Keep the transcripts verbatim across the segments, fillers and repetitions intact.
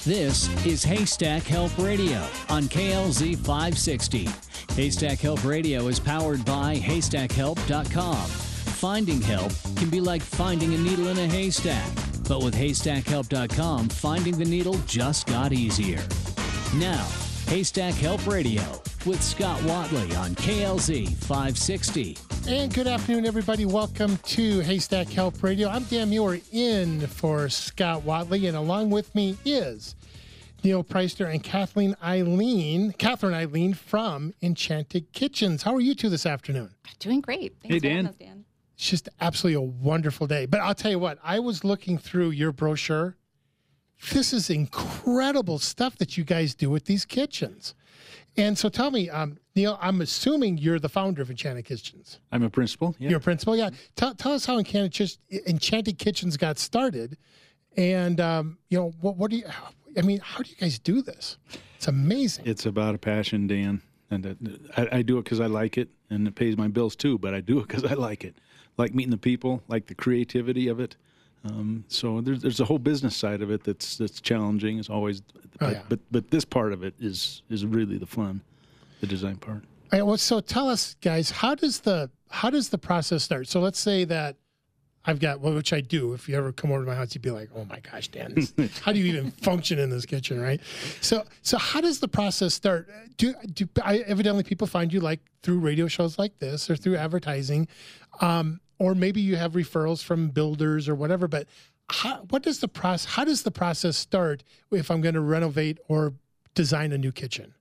This is Haystack Help Radio on K L Z five sixty. Haystack Help Radio is powered by haystack help dot com. Finding help can be like finding a needle in a haystack, but with haystack help dot com, finding the needle just got easier. Now, Haystack Help Radio with Scott Watley on K L Z five sixty. And good afternoon, everybody. Welcome to Haystack Help Radio. I'm Dan Muir in for Scott Watley, and along with me is Neil Preister and Kathleen Eileen, Catherine Eileen from Enchanted Kitchens. How are you two this afternoon? Doing great. Thanks Hey, for having Dan. us, Dan. It's just absolutely a wonderful day. But I'll tell you what, I was looking through your brochure. This is incredible stuff that you guys do with these kitchens. And so tell me, um, Neil, I'm assuming you're the founder of Enchanted Kitchens. I'm a principal. Yeah. You're a principal, yeah. Tell, tell us how Enchanted, Enchanted Kitchens got started. And, um, you know, what, what do you, I mean, how do you guys do this? It's amazing. It's about a passion, Dan. And uh, I, I do it because I like it, and it pays my bills too, but I do it because I like it. Like meeting the people, like the creativity of it. Um, so there's there's a whole business side of it that's that's challenging. It's always, but, Oh, yeah. but but this part of it is is really the fun, the design part. All right, well, so tell us, guys, how does the how does the process start? So let's say that I've got, well, which I do. If you ever come over to my house, you'd be like, "Oh my gosh, Dan, this, how do you even function in this kitchen?" Right? So, so how does the process start? Do, do I, evidently people find you like through radio shows like this or through advertising, um, or maybe you have referrals from builders or whatever. But how, what does the process? How does the process start if I'm going to renovate or design a new kitchen?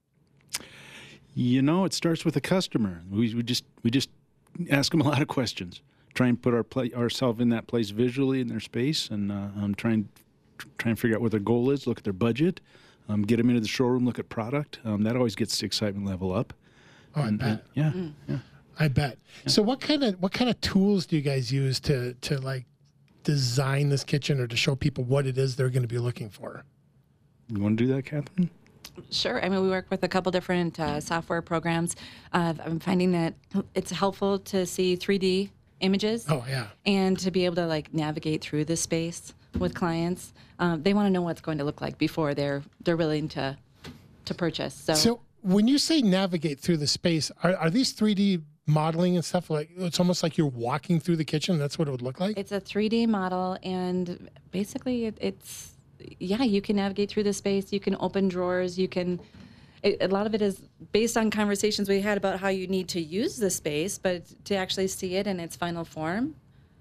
You know, it starts with the customer. We we just we just ask them a lot of questions. Try and put our pla- ourselves in that place visually in their space, and uh, um, try and try and figure out what their goal is. Look at their budget. Um, get them into the showroom. Look at product. Um, that always gets the excitement level up. Oh, I And- bet. and- yeah, yeah. I bet. So what kind of what kind of tools do you guys use to to like design this kitchen or to show people what it is they're going to be looking for? You want to do that, Catherine? Sure. I mean, we work with a couple different uh, software programs. Uh, I'm finding that it's helpful to see three D images Oh yeah. and to be able to like navigate through the space with clients. Um, they want to know what it's going to look like before they're they're willing to to purchase. So, So when you say navigate through the space, are, are these three D modeling and stuff like it's almost like you're walking through the kitchen? That's what it would look like? it's a three D model, and basically it, it's yeah, you can navigate through the space. You can open drawers. You can. It, a lot of it is based on conversations we had about how you need to use the space, but to actually see it in its final form,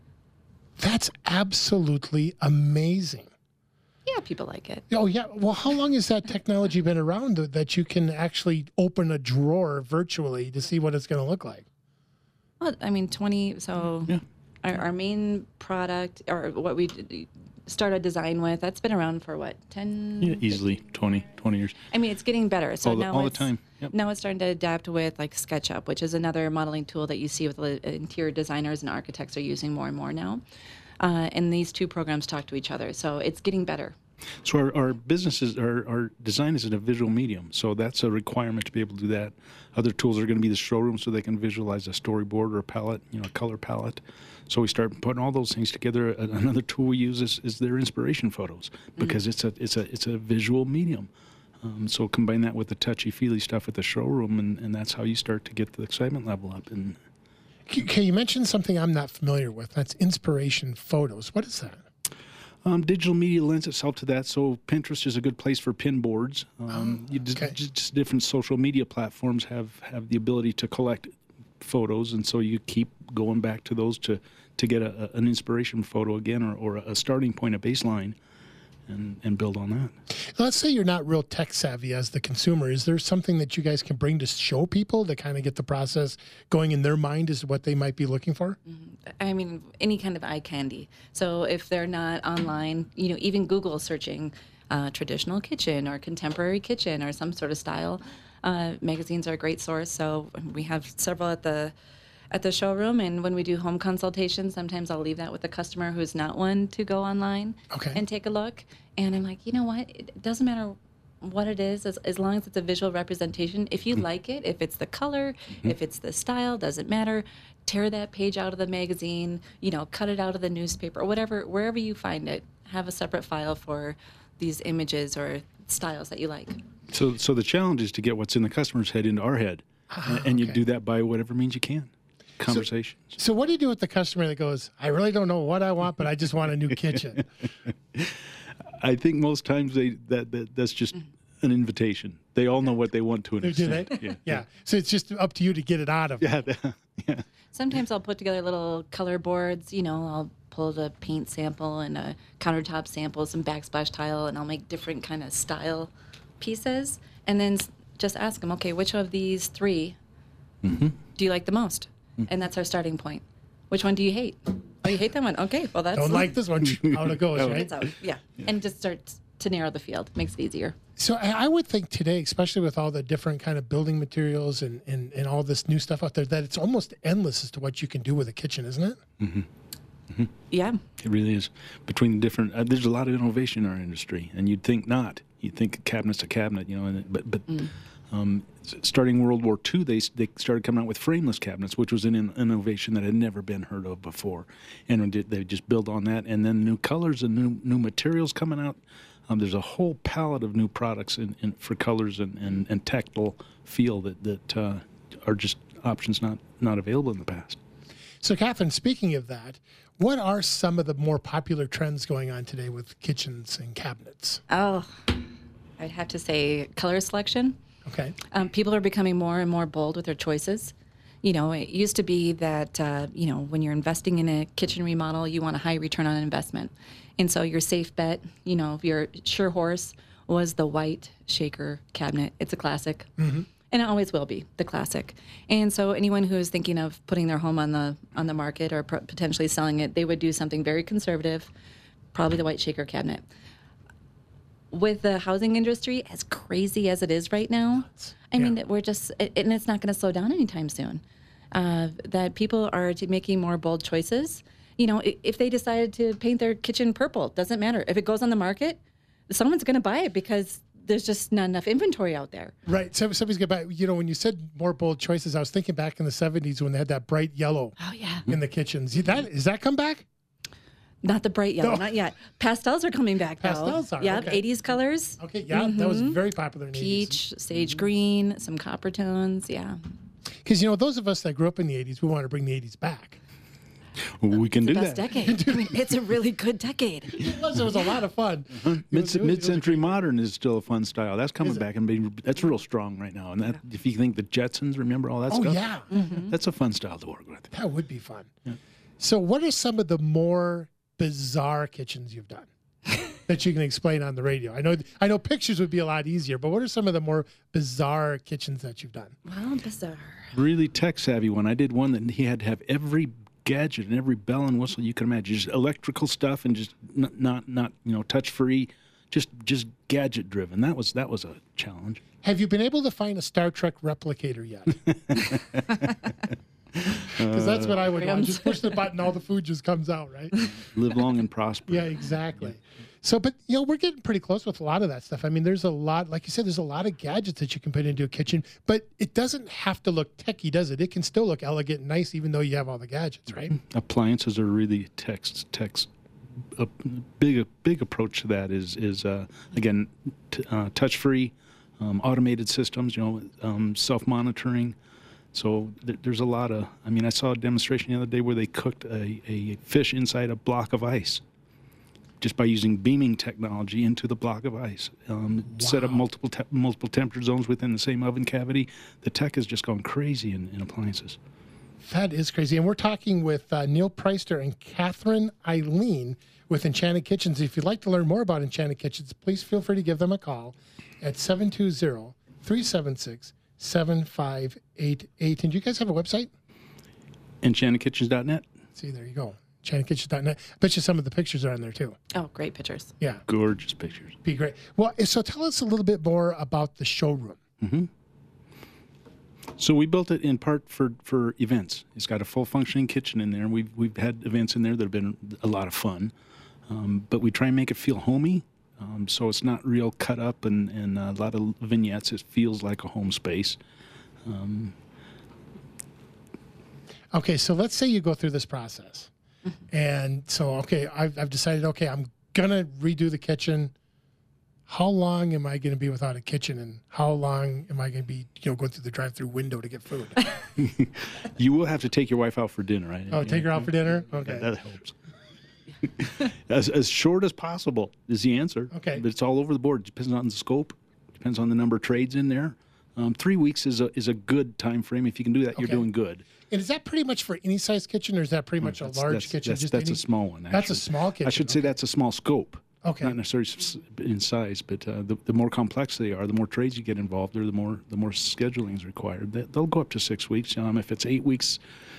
That's absolutely amazing. yeah, people like it. Oh yeah. Well, how long has that technology been around that that you can actually open a drawer virtually to see what it's going to look like? Well, I mean, twenty. So Yeah. our, our main product, or what we d- start a design with, that's been around for what, ten? Yeah, easily twenty, twenty years. I mean, it's getting better. So All the- now all the it's, time. Yep. Now it's starting to adapt with like SketchUp, which is another modeling tool that you see with the interior designers and architects are using more and more now. Uh, and these two programs talk to each other, so it's getting better. So our, our businesses, our, our design is in a visual medium. So that's a requirement to be able to do that. Other tools are going to be the showroom so they can visualize a storyboard or a palette, you know, a color palette. So we start putting all those things together. A- Another tool we use is, is their inspiration photos because it's a it's a it's a visual medium. Um, so combine that with the touchy-feely stuff at the showroom, and, and that's how you start to get the excitement level up. And Okay, you mentioned something I'm not familiar with. That's inspiration photos. What is that? Um, digital media lends itself to that, so Pinterest is a good place for pin boards. Um, you just, okay. just, just different social media platforms have, have the ability to collect photos, and so you keep going back to those to, to get a, a, an inspiration photo again, or, or a starting point, a baseline, and, and build on that. Let's say you're not real tech savvy as the consumer. Is there something that you guys can bring to show people to kind of get the process going in their mind as to what they might be looking for? I mean, any kind of eye candy. So if they're not online, you know, even Google searching uh, traditional kitchen or contemporary kitchen or some sort of style, uh, magazines are a great source. So we have several at the at the showroom, and when we do home consultations, sometimes I'll leave that with the customer who's not one to go online Okay. and take a look. And I'm like, you know what? It doesn't matter what it is, as, as long as it's a visual representation. If you like it, if it's the color, if it's the style, doesn't matter. Tear that page out of the magazine, you know, cut it out of the newspaper, or whatever, wherever you find it. Have a separate file for these images or styles that you like. So, so the challenge is to get what's in the customer's head into our head, Ah, and, and you okay. do that by whatever means you can. Conversations. So what do you do with the customer that goes, I really don't know what I want, but I just want a new kitchen? I think most times they that, that that's just an invitation. They all know what they want to an Do extent. they? Yeah. Yeah. So it's just up to you to get it out of them. Yeah. that- yeah. Sometimes I'll put together little color boards. You know, I'll pull the paint sample and a countertop sample, some backsplash tile, and I'll make different kind of style pieces, and then s- just ask them, okay, which of these three Mm-hmm. do you like the most? And that's our starting point. Which one do you hate? Oh, you hate that one? Okay, well that's Don't like this one. Out it goes, right? It's out. Yeah. and just start to narrow the field. Makes it easier. So I I would think today, especially with all the different kind of building materials and, and, and all this new stuff out there, that it's almost endless as to what you can do with a kitchen, isn't it? Yeah. It really is. Between the different, uh, there's a lot of innovation in our industry, and you'd think not. You'd think a cabinet's a cabinet, you know. And it- but but um, s- starting World War Two, they s- they started coming out with frameless cabinets, which was an in- innovation that had never been heard of before, and we did- they just build on that. And then new colors and new new materials coming out. Um, there's a whole palette of new products in, in, for colors and, and, and tactile feel that that uh, are just options not not available in the past. So, Catherine, speaking of that, what are some of the more popular trends going on today with kitchens and cabinets? Oh, I'd have to say color selection. Okay. Um, people are becoming more and more bold with their choices. You know, it used to be that, uh, you know, when you're investing in a kitchen remodel, you want a high return on investment. And so your safe bet, you know, your sure horse was the white shaker cabinet. It's a classic. And it always will be the classic. And so anyone who is thinking of putting their home on the on the market or pro- potentially selling it, they would do something very conservative, probably the white shaker cabinet. With the housing industry, as crazy as it is right now, I mean, Yeah. we're just, and it's not going to slow down anytime soon. Uh, that people are t- making more bold choices. You know, i- if they decided to paint their kitchen purple, doesn't matter. If it goes on the market, someone's going to buy it because there's just not enough inventory out there. Right. So somebody's get back. You know, when you said more bold choices, I was thinking back in the seventies when they had that bright yellow Oh, yeah. in the kitchens. Is that is that come back? Not the bright yellow, No. not yet. Pastels are coming back, though. Pastels are, Yep, okay. eighties colors. Okay. Yeah, that was very popular in the eighties. Peach, sage green, some copper tones. Yeah. Because you know, those of us that grew up in the eighties, we want to bring the eighties back. We can do Best that. decade. I mean, it's a really good decade. It was, it was a lot of fun. It was- Mid it was- it was mid-century modern is still a fun style. That's coming back and being, that's real strong right now. And that if you think the Jetsons, remember all that Oh stuff? yeah, That's a fun style to work with. that would be fun. So, what are some of the more bizarre kitchens you've done that you can explain on the radio? I know, I know, pictures would be a lot easier, but what are some of the more bizarre kitchens that you've done? Well, bizarre. Really tech savvy one. I did one that he had to have every gadget and every bell and whistle you can imagine, just electrical stuff and just n- not not you know touch free, just just gadget driven. That was that was a challenge. Have you been able to find a Star Trek replicator yet? Because that's what I would want. Just push the button, all the food just comes out, right? Live long and prosper. Yeah, exactly. So, but you know, we're getting pretty close with a lot of that stuff. I mean, there's a lot, like you said, there's a lot of gadgets that you can put into a kitchen, but it doesn't have to look techy, does it? It can still look elegant and nice, even though you have all the gadgets, right? Appliances are really text text. A big big approach to that is is uh, again t- uh, touch free, um, automated systems. You know, um, self monitoring. So th- there's a lot of. I mean, I saw a demonstration the other day where they cooked a, a fish inside a block of ice, just by using beaming technology into the block of ice. Um, Set up multiple te- multiple temperature zones within the same oven cavity. The tech has just gone crazy in, in appliances. That is crazy. And we're talking with uh, Neil Preister and Catherine Eileen with Enchanted Kitchens. If you'd like to learn more about Enchanted Kitchens, please feel free to give them a call at seven two zero, three seven six, seven five eight eight. And do you guys have a website? enchanted kitchens dot net. See, there you go. enchanted kitchens dot net. I bet you some of the pictures are on there too. Oh, great pictures. Yeah, Gorgeous pictures. be great. Well, so tell us a little bit more about the showroom. So we built it in part for, for events. It's got a full functioning kitchen in there. We've we've had events in there that have been a lot of fun, um, but we try and make it feel homey. Um, so it's not real cut up and, and a lot of vignettes. It feels like a home space. Okay, so let's say you go through this process. And so, okay, I've, I've decided, okay, I'm going to redo the kitchen. how long am I going to be without a kitchen, and how long am I going to be, you know, going through the drive-through window to get food? You will have to take your wife out for dinner, right? Oh, take her out for dinner? Okay. That helps. as, as short as possible is the answer. Okay. But it's all over the board. Depends on the scope. Depends on the number of trades in there. Um, three weeks is a is a good time frame. If you can do that, you're Okay. doing good. And is that pretty much for any size kitchen, or is that pretty much That's- a large that's, kitchen? That's, just that's any? a small one. That's a actually. small kitchen. I should say okay. that's a small scope. Okay. Not necessarily s- in size, but uh, the, the more complex they are, the more trades you get involved, or the more the more scheduling is required. They, they'll go up to six weeks. Um, if it's eight weeks,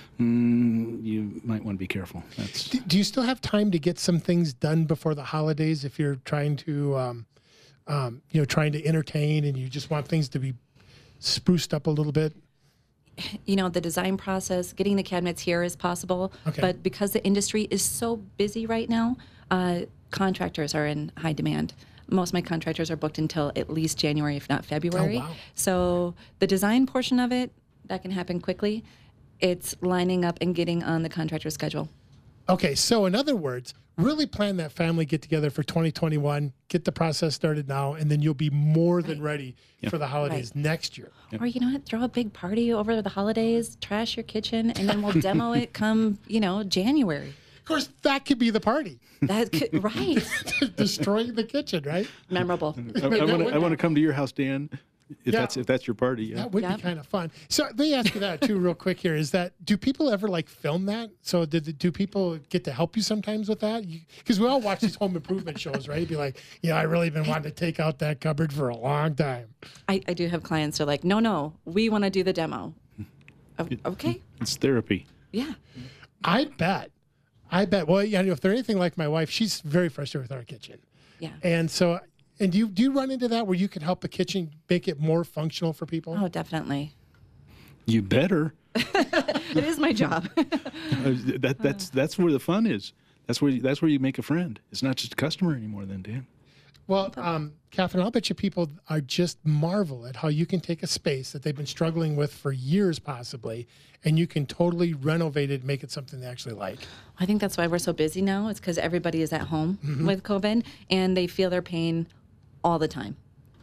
mm, you might want to be careful. That's Do, do you still have time to get some things done before the holidays if you're trying to, um, um, you know, trying to entertain and you just want things to be spruced up a little bit? You know, the design process, getting the cabinets here is possible, Okay. but because the industry is so busy right now, uh, contractors are in high demand. Most of my contractors are booked until at least January, if not February. Oh, wow. So the design portion of it, that can happen quickly. It's lining up and getting on the contractor's schedule. Okay, so in other words, really plan that family get together for twenty twenty-one, get the process started now, and then you'll be more than ready for the holidays Right. next year. Or you know what, throw a big party over the holidays, trash your kitchen, and then we'll demo it come, you know, January. Of course, that could be the party, That could, right. destroying the kitchen, right? Memorable. I, I want to I want to come to your house, Dan. If Yeah. that's if that's your party, yeah. That would Yep. be kind of fun. So let me ask you that too, real quick. Here is that: do people ever like film that? So did do people get to help you sometimes with that? Because we all watch these home improvement shows, right? Be like, yeah, I really been wanting to take out that cupboard for a long time. I, I do have clients who are like, no, no, we want to do the demo. O- Okay, It's therapy. yeah. I bet, I bet. Well, yeah, if they're anything like my wife, she's very frustrated with our kitchen, Yeah. and so. And do you do you run into that where you can help the kitchen make it more functional for people? Oh, definitely. You better. It is my job. Uh, that that's that's where the fun is. That's where you, that's where you make a friend. It's not just a customer anymore, then, Dan. Well, um, Catherine, I'll bet you people are just marvel at how you can take a space that they've been struggling with for years, possibly, and you can totally renovate it and make it something they actually like. I think that's why we're so busy now. It's because everybody is at home Mm-hmm. with COVID and they feel their pain all the time.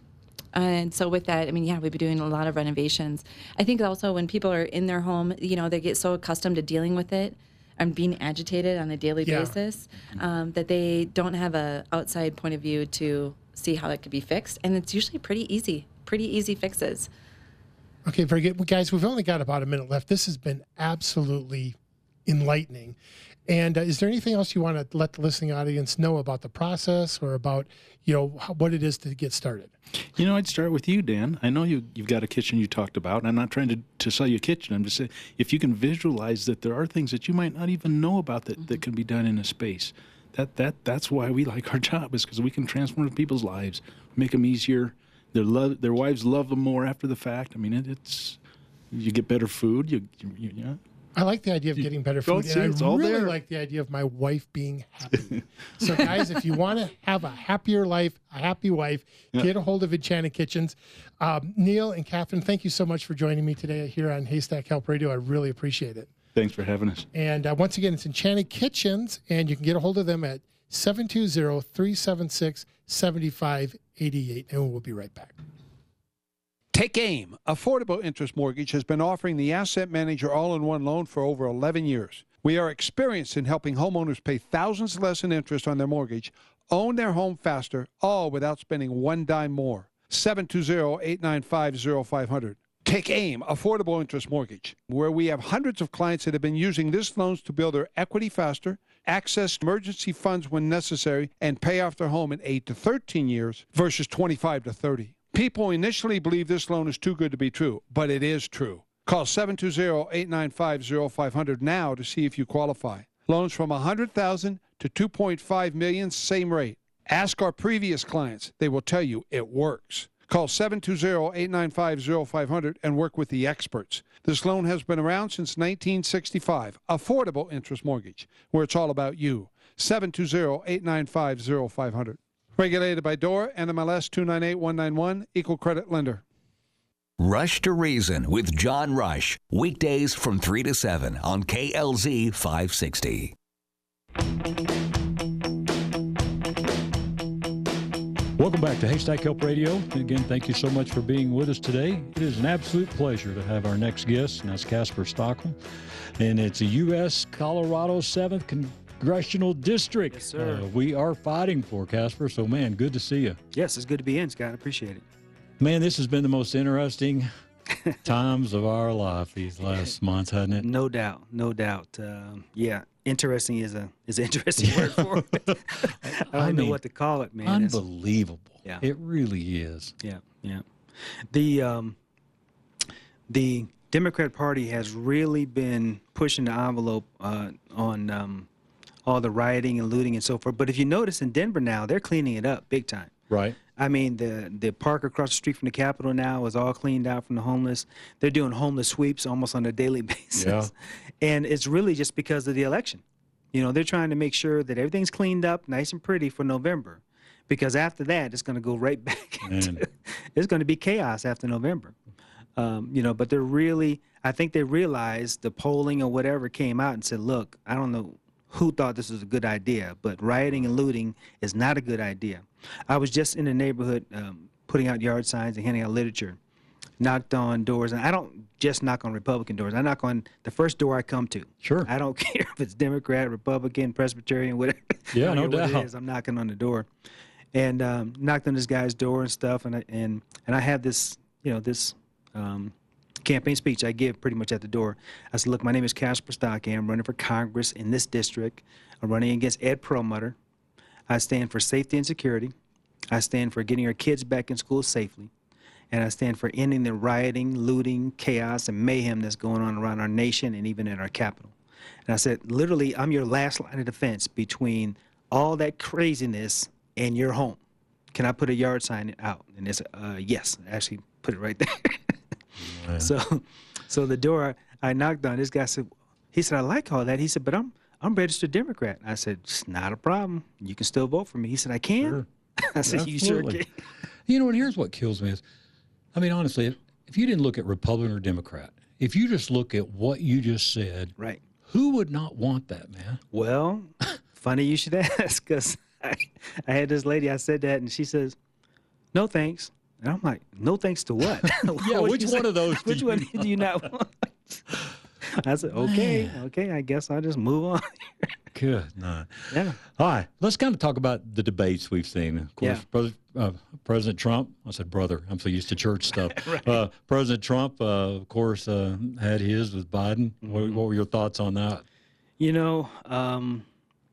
And so with that, I mean, yeah, we've been doing a lot of renovations. I think also when people are in their home, you know, they get so accustomed to dealing with it and being agitated on a daily Yeah. basis um, that they don't have a outside point of view to see how it could be fixed. And it's usually pretty easy, pretty easy fixes. Okay, very good. Well, guys, we've only got about a minute left. This has been absolutely enlightening. And uh, is there anything else you want to let the listening audience know about the process or about, you know, how, what it is to get started? You know, I'd start with you, Dan. I know you, you've got a kitchen you talked about, and I'm not trying to, to sell you a kitchen. I'm just saying, if you can visualize that there are things that you might not even know about that, that can be done in a space, that, that that's why we like our job, is because we can transform people's lives, make them easier. Their love, their wives love them more after the fact. I mean, it, it's you get better food. You, you, you yeah. I like the idea of getting better don't food, see, and it's I all really there. like the idea of my wife being happy. So, guys, if you want to have a happier life, a happy wife, get a hold of Enchanted Kitchens. Um, Neil and Catherine, thank you so much for joining me today here on Haystack Help Radio. I really appreciate it. Thanks for having us. And uh, once again, it's Enchanted Kitchens, and you can get a hold of them at seven two zero, three seven six, seven five eight eight, and we'll be right back. Take AIM. Affordable Interest Mortgage has been offering the Asset Manager all-in-one loan for over eleven years. We are experienced in helping homeowners pay thousands less in interest on their mortgage, own their home faster, all without spending one dime more. seven two zero, eight nine five, zero five zero zero. Take AIM, Affordable Interest Mortgage, where we have hundreds of clients that have been using this loans to build their equity faster, access emergency funds when necessary, and pay off their home in eight to thirteen years versus twenty-five to thirty. People initially believe this loan is too good to be true, but it is true. Call seven two zero, eight nine five, zero five zero zero now to see if you qualify. Loans from one hundred thousand dollars to two point five million dollars, same rate. Ask our previous clients. They will tell you it works. Call seven two zero, eight nine five, zero five zero zero and work with the experts. This loan has been around since nineteen sixty-five. Affordable Interest Mortgage, where it's all about you. seven two zero, eight nine five, zero five zero zero. Regulated by D O R, N M L S two nine eight one nine one, Equal Credit Lender. Rush to Reason with John Rush. Weekdays from three to seven on K L Z five sixty. Welcome back to Haystack Help Radio. And again, thank you so much for being with us today. It is an absolute pleasure to have our next guest, and that's Casper Stockwell. And it's a U S Colorado seventh Congressional District. Yes, sir. Uh, we are fighting for, Casper. So, man, good to see you. Yes, it's good to be in, Scott. I appreciate it. Man, this has been the most interesting times of our life these last months, hasn't it? No doubt, no doubt. Um, yeah, interesting is a is an interesting word for it. I don't I know mean, what to call it, man. It's- Unbelievable. Yeah. It really is. Yeah, yeah. The um, the Democrat Party has really been pushing the envelope uh, on um, all the rioting and looting and so forth. But if you notice in Denver now, they're cleaning it up big time. Right. I mean, the the park across the street from the Capitol now is all cleaned out from the homeless. They're doing homeless sweeps almost on a daily basis. Yeah. And it's really just because of the election. You know, they're trying to make sure that everything's cleaned up, nice and pretty for November. Because after that, it's going to go right back into, Man. it's going to be chaos after November. Um, you know, but they're really, I think they realized the polling or whatever came out and said, look, I don't know who thought this was a good idea, but rioting and looting is not a good idea. I was just in the neighborhood um, putting out yard signs and handing out literature, knocked on doors, and I don't just knock on Republican doors. I knock on the first door I come to. Sure. I don't care if it's Democrat, Republican, Presbyterian, whatever. Yeah, I no don't care what doubt. it is, I'm knocking on the door. And um, knocked on this guy's door and stuff, and I, and and I have this, you know, this um, campaign speech I give pretty much at the door. I said, look, my name is Casper Stockwell. I'm running for Congress in this district. I'm running against Ed Perlmutter. I stand for safety and security. I stand for getting our kids back in school safely. And I stand for ending the rioting, looting, chaos, and mayhem that's going on around our nation and even at our capital. And I said, literally, I'm your last line of defense between all that craziness and your home. Can I put a yard sign out? And it's uh, yes, actually put it right there. So, so the door I knocked on, this guy said, he said, I like all that. He said, but I'm I'm registered Democrat. I said, it's not a problem. You can still vote for me. He said, I can. Sure. I said, you sure Absolutely. can. You know, and here's what kills me is, I mean, honestly, if, if you didn't look at Republican or Democrat, if you just look at what you just said, Right. who would not want that, man? Well, funny you should ask, because I, I had this lady, I said that, and she says, no thanks. And I'm like, no thanks to what? Yeah, What which you one say? of those do Which you one not do you not want? I said, okay, okay, I guess I'll just move on. Good night. Yeah. All right, let's kind of talk about the debates we've seen. Of course, Yeah. Pres- uh, President Trump, I said brother, I'm so used to church stuff. uh, President Trump, uh, of course, uh, had his with Biden. What, what were your thoughts on that? You know, um,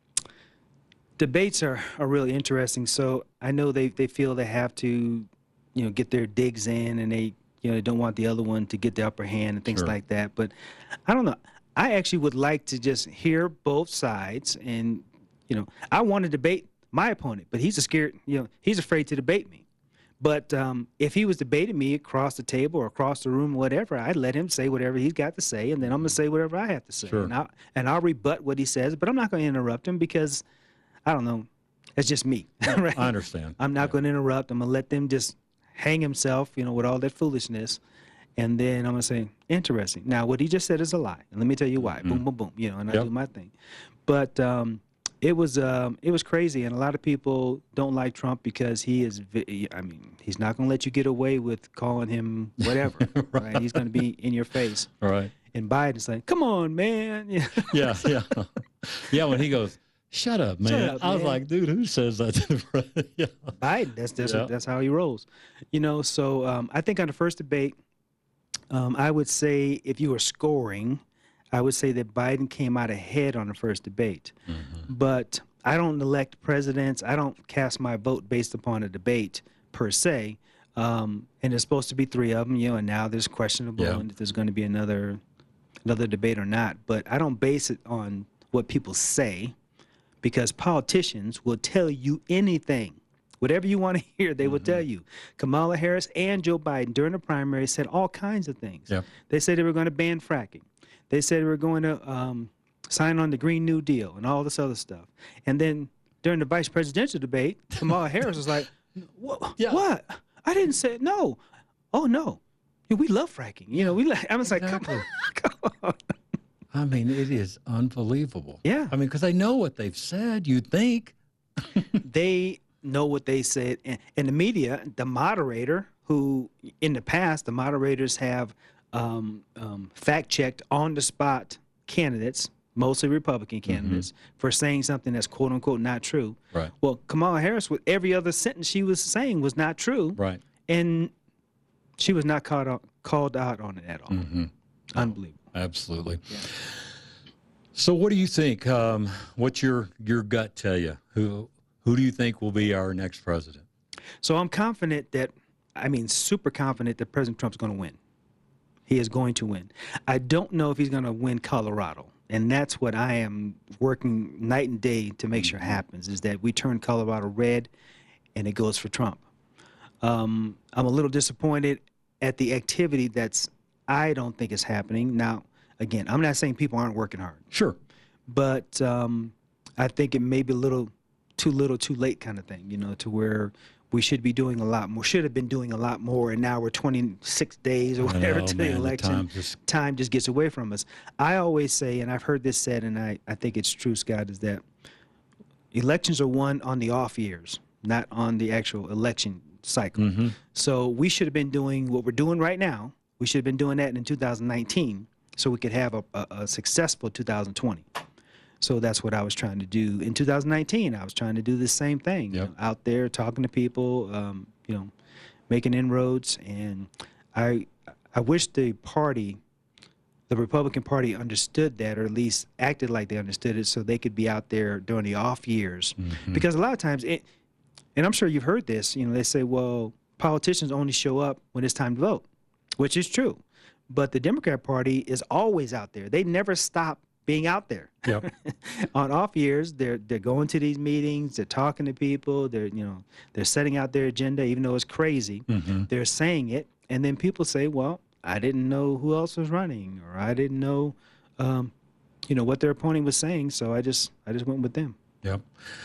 debates are, are really interesting. So I know they, they feel they have to, you know, get their digs in, and they, you know, they don't want the other one to get the upper hand and things Sure. like that. But I don't know. I actually would like to just hear both sides, and, you know, I want to debate my opponent, but he's a scared, you know, he's afraid to debate me. But um, if he was debating me across the table or across the room, whatever, I'd let him say whatever he's got to say, and then I'm going to say whatever I have to say. Sure. And, I'll, and I'll rebut what he says, but I'm not going to interrupt him because, I don't know, it's just me. Right? I understand. I'm not going to interrupt. I'm going to let them just hang himself, you know, with all that foolishness. And then I'm going to say, interesting. Now, what he just said is a lie. And let me tell you why. Boom, boom, boom. You know, and I Yep. do my thing. But um, it was um, it was crazy. And a lot of people don't like Trump because he is, vi- I mean, he's not going to let you get away with calling him whatever. right. He's going to be in your face. All right. And Biden's like, come on, man. You know? Yeah, yeah. Yeah, when he goes, shut up, man. up, I was man. like, dude, who says that to the president? Yeah. Biden, that's that's, Yeah. that's how he rolls. You know, so um, I think on the first debate, um, I would say if you were scoring, I would say that Biden came out ahead on the first debate. Mm-hmm. But I don't elect presidents. I don't cast my vote based upon a debate per se. Um, and there's supposed to be three of them, you know, and now there's questionable Yeah. and if there's going to be another another debate or not. But I don't base it on what people say, because politicians will tell you anything. Whatever you want to hear, they will tell you. Kamala Harris and Joe Biden during the primary said all kinds of things. Yep. They said they were going to ban fracking. They said they were going to um, sign on the Green New Deal and all this other stuff. And then during the vice presidential debate, Kamala Harris was like, what? Yeah. what? I didn't say no. Oh, no. Yeah, we love fracking. You know, we. Like, I was Exactly. like, come on, come on. I mean, it is unbelievable. Yeah. I mean, because they know what they've said, you'd think. They know what they said. And, and the media, the moderator, who in the past, the moderators have um, um, fact-checked on-the-spot candidates, mostly Republican candidates, mm-hmm. for saying something that's quote-unquote not true. Right. Well, Kamala Harris, with every other sentence she was saying was not true. Right. And she was not called out, called out on it at all. Mm-hmm. Unbelievable. Absolutely. Yeah. So what do you think? Um, what's your, your gut tell you? Who who do you think will be our next president? So I'm confident that, I mean, super confident that President Trump's going to win. He is going to win. I don't know if he's going to win Colorado. And that's what I am working night and day to make sure happens, is that we turn Colorado red and it goes for Trump. Um, I'm a little disappointed at the activity that's, I don't think is happening. Now, again, I'm not saying people aren't working hard. Sure. But um, I think it may be a little too little, too late kind of thing, you know, to where we should be doing a lot more, should have been doing a lot more, and now we're twenty-six days or whatever know, to man, the the election. time just- Time just gets away from us. I always say, and I've heard this said, and I, I think it's true, Scott, is that elections are won on the off years, not on the actual election cycle. Mm-hmm. So we should have been doing what we're doing right now. We should have been doing that in two thousand nineteen so we could have a, a, a successful two thousand twenty. So that's what I was trying to do. In two thousand nineteen, I was trying to do the same thing, you Yep. know, out there talking to people, um, you know, making inroads. And I, I wish the party, the Republican Party, understood that, or at least acted like they understood it, so they could be out there during the off years. Mm-hmm. Because a lot of times, it, and I'm sure you've heard this, you know, they say, well, politicians only show up when it's time to vote, which is true. But the Democrat Party is always out there. They never stop being out there. Yep. On off years, they're they're going to these meetings, they're talking to people, they're you know they're setting out their agenda, even though it's crazy. Mm-hmm. They're saying it, and then people say, "Well, I didn't know who else was running, or I didn't know, um, you know, what their opponent was saying, so I just I just went with them." Yep.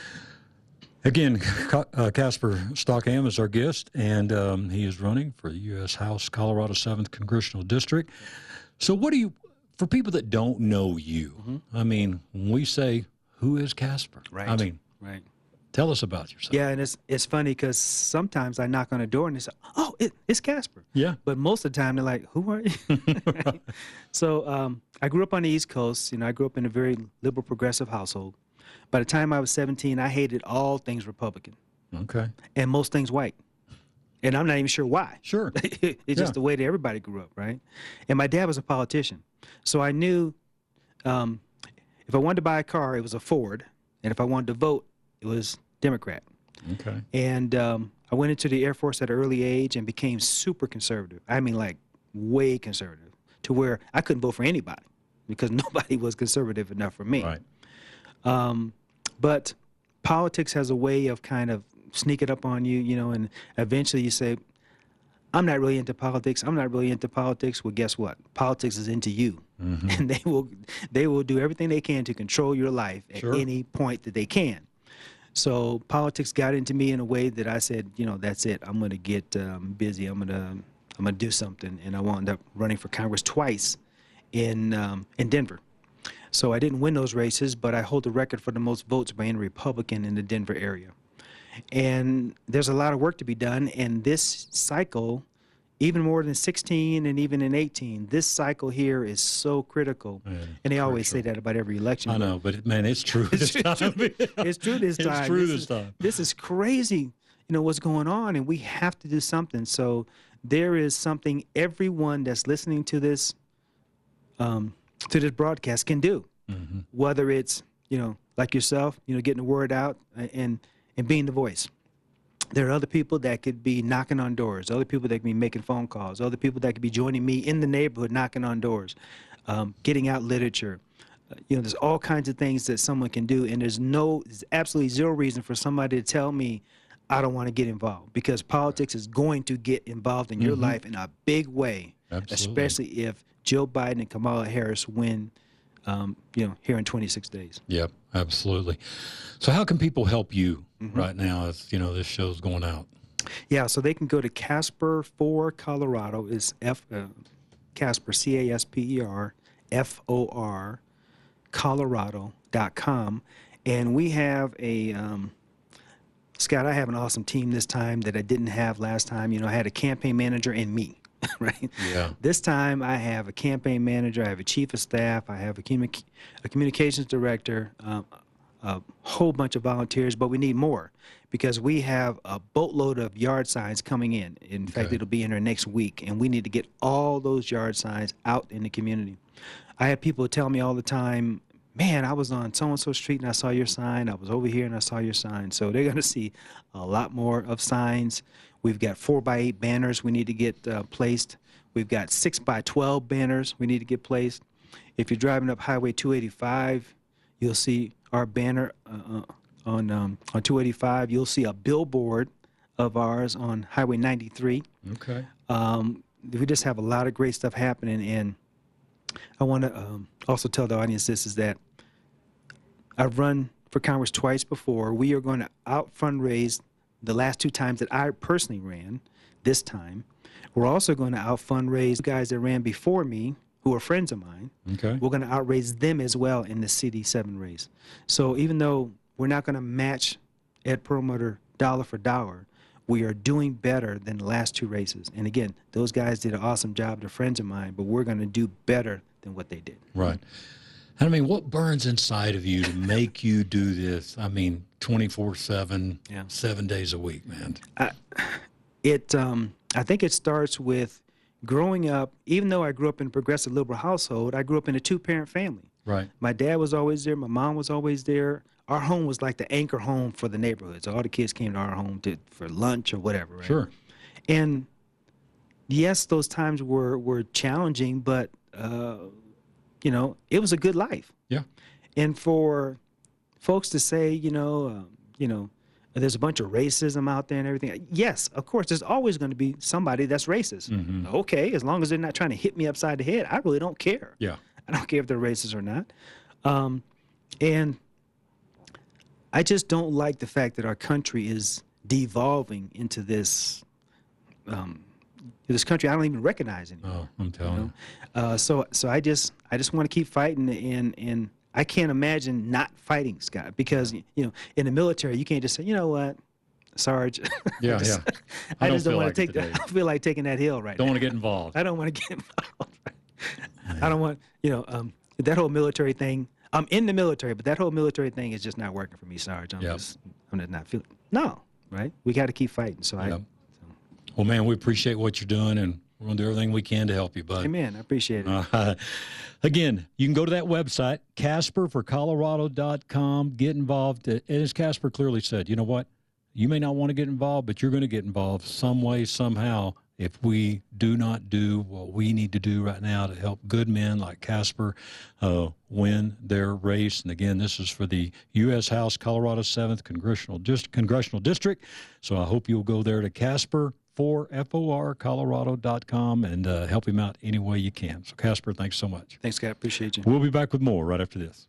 Again, uh, Casper Stockham is our guest, and um, he is running for the U S House Colorado seventh Congressional District. So what do you, for people that don't know you, mm-hmm. I mean, when we say, who is Casper? Right. I mean, right. Tell us about yourself. Yeah, and it's it's funny because sometimes I knock on the door and they say, "Oh, it, it's Casper." Yeah. But most of the time they're like, "Who are you?" Right? So um, I grew up on the East Coast. You know, I grew up in a very liberal, progressive household. By the time I was seventeen, I hated all things Republican. Okay. And most things white. And I'm not even sure why. Sure. It's Yeah. just the way that everybody grew up, right? And my dad was a politician. So I knew um, if I wanted to buy a car, it was a Ford. And if I wanted to vote, it was Democrat. Okay. And um, I went into the Air Force at an early age and became super conservative. I mean, like, way conservative, to where I couldn't vote for anybody because nobody was conservative enough for me. Right. Um, but politics has a way of kind of sneaking up on you, you know, and eventually you say, I'm not really into politics. I'm not really into politics. Well, guess what? Politics is into you. Mm-hmm. And they will they will do everything they can to control your life at Sure. any point that they can. So politics got into me in a way that I said, you know, that's it. I'm going to get um, busy. I'm going to I'm going to do something. And I wound up running for Congress twice in um, in Denver. So I didn't win those races, but I hold the record for the most votes by any Republican in the Denver area. And there's a lot of work to be done. And this cycle, even more than sixteen and even in eighteen, this cycle here is so critical. Yeah, and they always crucial. say that about every election. I know, but man, it's true this time. It's true this time. It's true this is, time. This is crazy, you know, what's going on, and we have to do something. So there is something everyone that's listening to this um, to this broadcast can do, Mm-hmm. whether it's, you know, like yourself, you know, getting the word out and and being the voice. There are other people that could be knocking on doors, other people that could be making phone calls, other people that could be joining me in the neighborhood knocking on doors, um, getting out literature. Uh, you know, there's all kinds of things that someone can do, and there's no, there's absolutely zero reason for somebody to tell me I don't want to get involved, because politics is going to get involved in your Mhm. life in a big way, Absolutely. especially if Joe Biden and Kamala Harris win, um, you know, here in twenty-six days. Yep, absolutely. So how can people help you Mm-hmm. right now as, you know, this show's going out? Yeah, so they can go to Casper for Colorado, is F, uh, Casper, C A S P E R, F O R, Colorado dot com. And we have a um, Scott, I have an awesome team this time that I didn't have last time. You know, I had a campaign manager and me, right? Yeah. This time I have a campaign manager, I have a chief of staff, I have a, communic- a communications director, um, a whole bunch of volunteers, but we need more because we have a boatload of yard signs coming in. In fact, Okay. it'll be in there next week, and we need to get all those yard signs out in the community. I have people tell me all the time, man, I was on so-and-so street and I saw your sign. I was over here and I saw your sign. So they're going to see a lot more of signs. We've got four by eight banners we need to get uh, placed. We've got six by twelve banners we need to get placed. If you're driving up Highway two eighty-five, you'll see our banner uh, on um, on two eighty-five. You'll see a billboard of ours on Highway ninety-three. Okay. Um, we just have a lot of great stuff happening, and I want to um, also tell the audience this is that I've run for Congress twice before. We are going to out fundraise the last two times that I personally ran this time. We're also going to out fundraise guys that ran before me who are friends of mine. Okay. We're going to outraise them as well in the C D seven race. So even though we're not going to match Ed Perlmutter dollar for dollar, we are doing better than the last two races. And again, those guys did an awesome job. They're friends of mine, but we're going to do better than what they did. Right. I mean, what burns inside of you to make you do this? I mean, twenty-four seven, Yeah. seven days a week, man. I, it, um, I think it starts with growing up. Even though I grew up in a progressive liberal household, I grew up in a two-parent family. Right. My dad was always there. My mom was always there. Our home was like the anchor home for the neighborhood. So all the kids came to our home to, for lunch or whatever. Right? Sure. And yes, those times were, were challenging, but, uh, you know, it was a good life. Yeah. And for folks to say, you know, um, you know, there's a bunch of racism out there and everything. Yes, of course, there's always going to be somebody that's racist. Mm-hmm. Okay, as long as they're not trying to hit me upside the head, I really don't care. Yeah. I don't care if they're racist or not. Um, and I just don't like the fact that our country is devolving into this um, this country I don't even recognize anymore. Oh, I'm telling You you. know? uh, so so I just I just want to keep fighting, and and I can't imagine not fighting, Scott, because you know in the military you can't just say, you know what, Sarge. Yeah, just, yeah. I, I don't just don't feel want like to it take that. today. I feel like taking that hill right Don't now. want to get involved. I don't want to get involved. I don't want, you know, um, that whole military thing. I'm in the military, but that whole military thing is just not working for me, Sarge. I'm Yep. just, I'm just not feeling. No, right? We got to keep fighting. So I, Yep. Well, man, we appreciate what you're doing, and we're going to do everything we can to help you, bud. amen. I appreciate it. Uh, again, you can go to that website, Casper for Colorado dot com. Get involved. Uh, As Casper clearly said, you know what? You may not want to get involved, but you're going to get involved some way, somehow, if we do not do what we need to do right now to help good men like Casper uh, win their race. And again, this is for the U S House Colorado seventh Congressional, Dist- Congressional District. So I hope you'll go there to Casper for F O R Colorado dot com and uh, help him out any way you can. So, Casper, thanks so much. Thanks, Scott. Appreciate you. We'll be back with more right after this.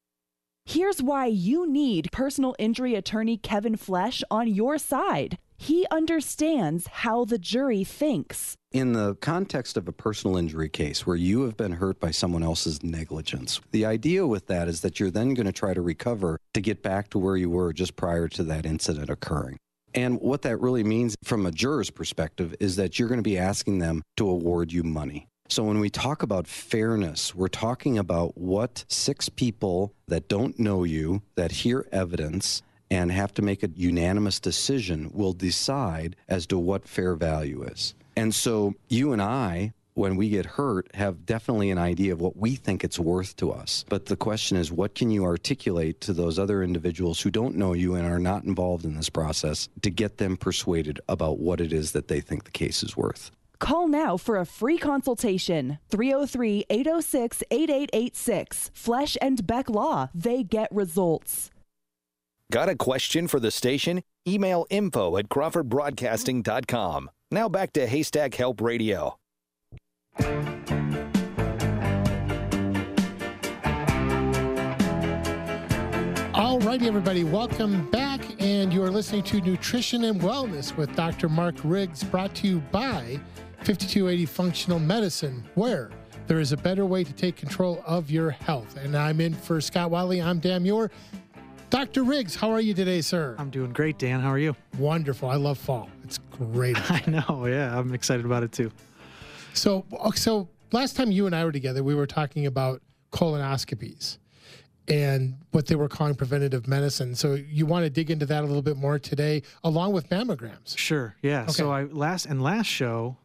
Here's why you need personal injury attorney Kevin Flesh on your side. He understands how the jury thinks. In the context of a personal injury case where you have been hurt by someone else's negligence, the idea with that is that you're then going to try to recover to get back to where you were just prior to that incident occurring. And what that really means from a juror's perspective is that you're going to be asking them to award you money. So when we talk about fairness, we're talking about what six people that don't know you, that hear evidence, and have to make a unanimous decision will decide as to what fair value is. And so you and I, when we get hurt, have definitely an idea of what we think it's worth to us. But the question is, what can you articulate to those other individuals who don't know you and are not involved in this process to get them persuaded about what it is that they think the case is worth? Call now for a free consultation. three oh three, eight oh six, eight eight eight six. Flesh and Beck Law. They get results. Got a question for the station? Email info at crawford broadcasting dot com. Now back to Haystack Help Radio. All righty, everybody, welcome back. And you are listening to Nutrition and Wellness with Doctor Mark Riggs, brought to you by fifty-two eighty Functional Medicine, where there is a better way to take control of your health. And I'm in for Scott Wiley. I'm Dan Muir. Doctor Riggs, how are you today, sir? I'm doing great, Dan. How are you? Wonderful. I love fall. It's great. I know. Yeah, I'm excited about it too. So, so last time you and I were together, we were talking about colonoscopies and what they were calling preventative medicine. So you want to dig into that a little bit more today, along with mammograms. Sure. Yeah. Okay. So I last and last show,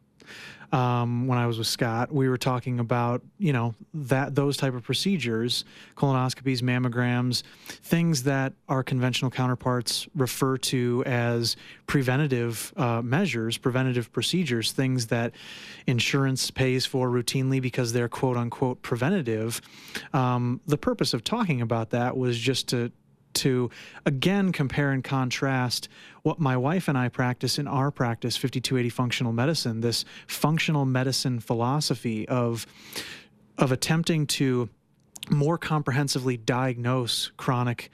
um, when I was with Scott, we were talking about, you know, that those type of procedures, colonoscopies, mammograms, things that our conventional counterparts refer to as preventative uh, measures, preventative procedures, things that insurance pays for routinely because they're quote unquote preventative. Um, the purpose of talking about that was just to to again compare and contrast what my wife and I practice in our practice, fifty-two eighty Functional Medicine, this functional medicine philosophy of of attempting to more comprehensively diagnose chronic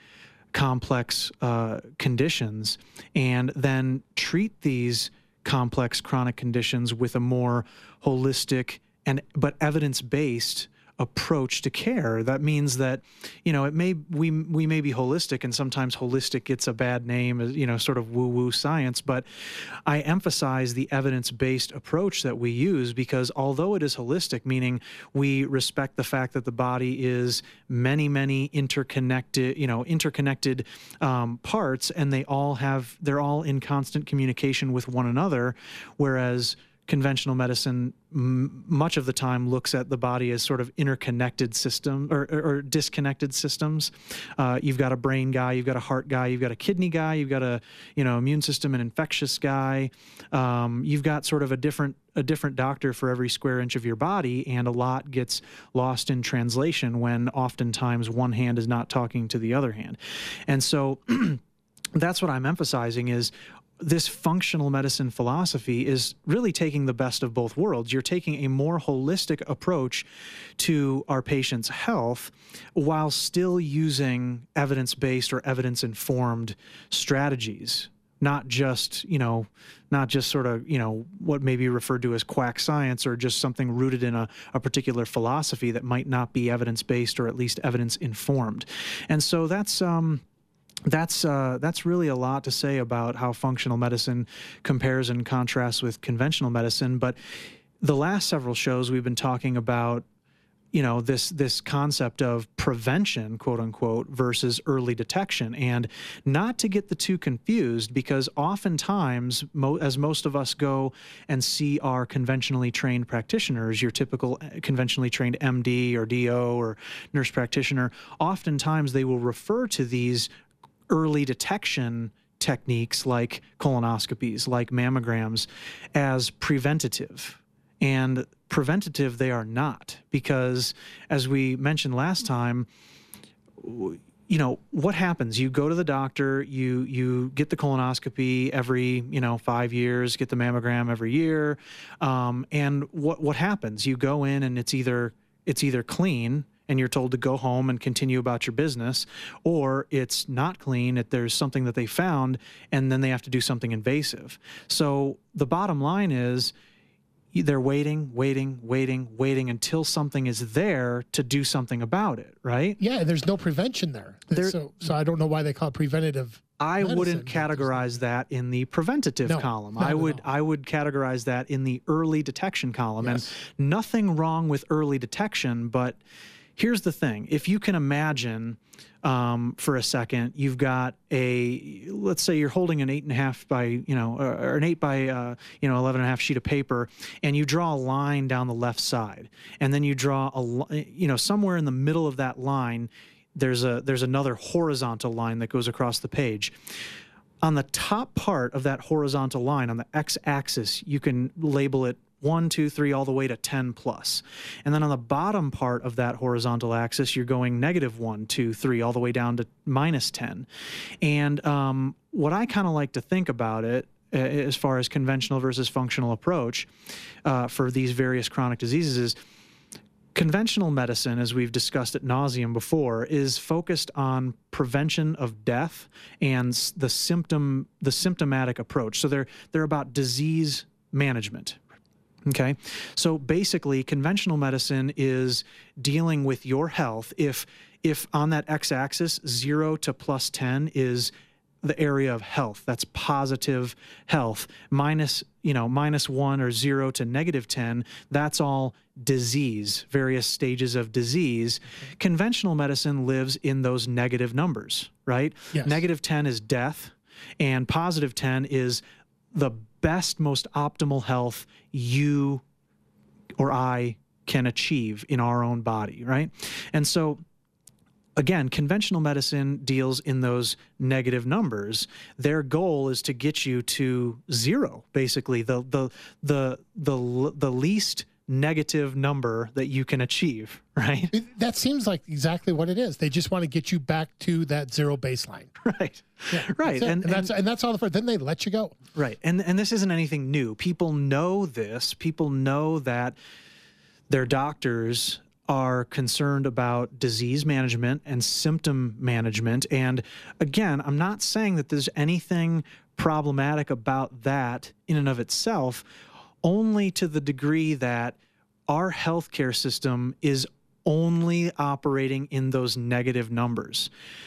complex uh, conditions and then treat these complex chronic conditions with a more holistic and but evidence-based approach to care. That means that, you know, it may we we may be holistic, and sometimes holistic gets a bad name, you know, sort of woo-woo science, but I emphasize the evidence-based approach that we use because although it is holistic, meaning we respect the fact that the body is many, many interconnected, you know, interconnected um, parts, and they all have, they're all in constant communication with one another, whereas conventional medicine m much of the time looks at the body as sort of interconnected system or, or, or disconnected systems. Uh, you've got a brain guy, you've got a heart guy, you've got a kidney guy, you've got a you know immune system and infectious guy. Um, you've got sort of a different a different doctor for every square inch of your body, and a lot gets lost in translation when oftentimes one hand is not talking to the other hand. And so that's what I'm emphasizing is this functional medicine philosophy is really taking the best of both worlds. You're taking a more holistic approach to our patient's health while still using evidence-based or evidence-informed strategies, not just, you know, not just sort of, you know, what may be referred to as quack science or just something rooted in a, a particular philosophy that might not be evidence-based or at least evidence-informed. And so that's, um, That's uh, that's really a lot to say about how functional medicine compares and contrasts with conventional medicine. But the last several shows we've been talking about, you know, this this concept of prevention, quote unquote, versus early detection, and not to get the two confused, because oftentimes, mo as most of us go and see our conventionally trained practitioners, your typical conventionally trained M D or D O or nurse practitioner, oftentimes they will refer to these early detection techniques like colonoscopies, like mammograms, as preventative. And preventative they are not, because as we mentioned last time, you know, what happens? You go to the doctor, you you get the colonoscopy every, you know, five years, get the mammogram every year, um, and what what happens? You go in and it's either it's either clean, and you're told to go home and continue about your business, or it's not clean, that there's something that they found, and then they have to do something invasive. So the bottom line is they're waiting, waiting, waiting, waiting until something is there to do something about it, right? Yeah, there's no prevention there. there so, so I don't know why they call it preventative I medicine. wouldn't categorize that in the preventative no, column. I would I would categorize that in the early detection column. Yes. And nothing wrong with early detection, but here's the thing. If you can imagine um, for a second, you've got a, let's say you're holding an eight and a half by, you know, or an eight by, uh, you know, eleven and a half sheet of paper, and you draw a line down the left side, and then you draw a, you know, somewhere in the middle of that line, there's a, there's another horizontal line that goes across the page. On the top part of that horizontal line, on the x-axis, you can label it one, two, three, all the way to ten plus. And then on the bottom part of that horizontal axis, you're going negative one, two, three, all the way down to minus ten. And um, what I kind of like to think about it, uh, as far as conventional versus functional approach uh, for these various chronic diseases, is conventional medicine, as we've discussed ad nauseum before, is focused on prevention of death and the symptom, the symptomatic approach. So they're they're about disease management. Okay, so basically, conventional medicine is dealing with your health. If if on that x-axis, zero to plus ten is the area of health, that's positive health, minus, you know, minus one or zero to negative ten, that's all disease, various stages of disease. Okay. Conventional medicine lives in those negative numbers, right? Yes. Negative ten is death, and positive ten is the best, most optimal health you or I can achieve in our own body, right? And so, again, conventional medicine deals in those negative numbers. Their goal is to get you to zero, basically, the the the the the least negative number that you can achieve, right? It, that seems like exactly what it is. They just want to get you back to that zero baseline. Right. Yeah, right. That's and, and that's and that's all the then they let you go. Right. And and this isn't anything new. People know this. People know that their doctors are concerned about disease management and symptom management. And again, I'm not saying that there's anything problematic about that in and of itself, only to the degree that our healthcare system is only operating in those negative numbers.